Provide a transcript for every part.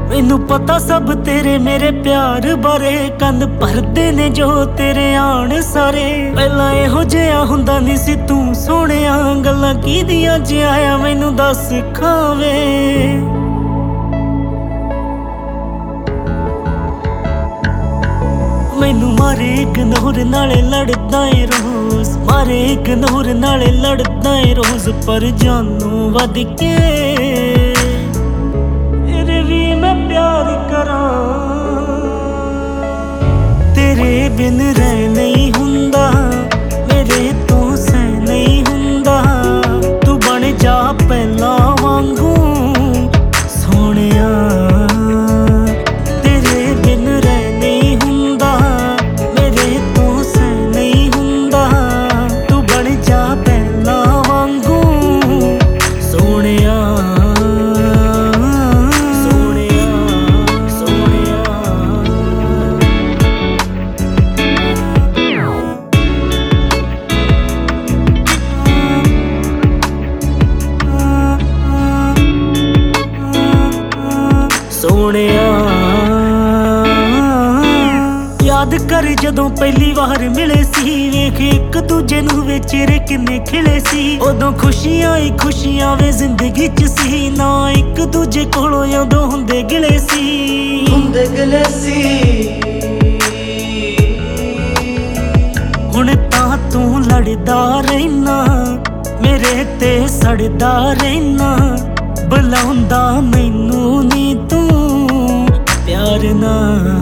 मैनू पता सब तेरे मेरे प्यार बारे, कंन भरदे ने जो तेरे आण सारे। पहला इहो जिहा हुंदा नी सी तू सोहणिया, गल्लां कीदियां ज आया मैनू दस खावे। मैनू मारे इग्नोर नाले लड़दा ए रोज, मारे इग्नोर नाले लड़दा ए रोज, पर जानू वध के तेरे भी मैं प्यार करां। तेरे बिन रह नहीं हुंदा, मेरे तो सह नहीं हुंदा, तू बन जा पहला वांगू सोहणिया। तेरे बिन रह नहीं हुंदा, मेरे तो सह नहीं हुंदा, तू बन जा पहला वांगू सोहणिया। याद कर जदों पहली बार मिले सी, वेख एक दूजे नू वे चेहरे किन्ने खिले सी। उदों खुशियां ही खुशियां वे जिंदगी च सी, ना एक दूजे कोलों उदों हुंदे गिले सी, हुंदे गिले सी। हुण तां तू लड़दा रहना, मेरे ते सड़दा रहना, बुलाउंदा मैनू नी तू प्यार ना।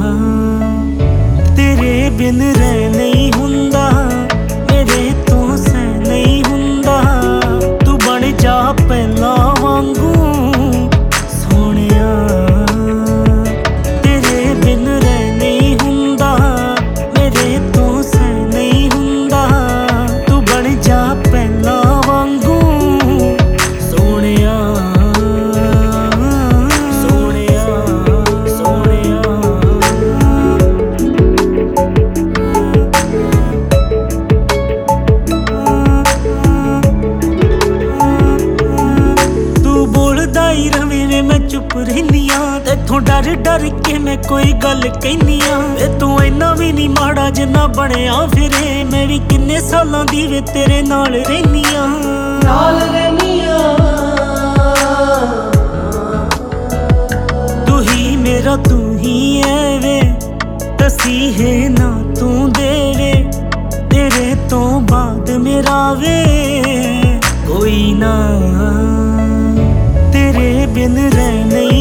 तेरे बिन रह नहीं हुंदा, मेरे तो सह नहीं हुंदा, तू बन जा पहला वांगू सोहणिया। तेरे बिन रह नहीं हुंदा, मेरे तो सह नहीं हुंदा, तू बन जा पहला वांगू सोहणिया। मैं चुप रहनिया, तेथों डर डर के मैं कोई गल कहनिया। तू इन्ना भी नहीं माड़ा जिन्ना बनया फिरे, मैं भी किन्ने सालां दी वे तेरे नाल रहनिया, नाल रहनिया। तू ही मेरा तू ही है वे, दसी है ना तू देवे, तेरे तो बाद मेरा वे कोई ना। तेरे बिन रह नहीं